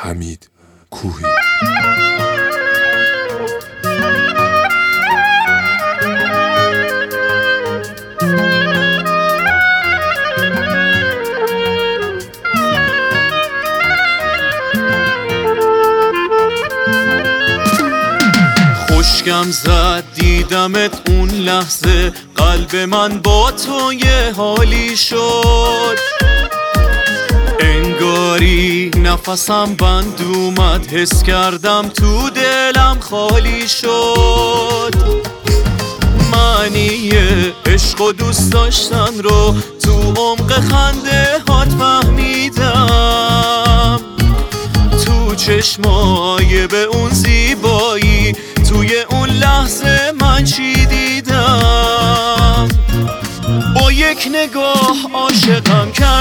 حمید کوهی. خوشگم زد دیدمت اون لحظه، قلب من با تو یه حالی شد، انگاری نفسم بند اومد، حس کردم تو دلم خالی شد. معنی عشق و دوست داشتن رو تو عمق خنده هات فهمیدم، تو چشمای به اون زیبایی، توی اون لحظه من چی دیدم. با یک نگاه عاشقم کرد،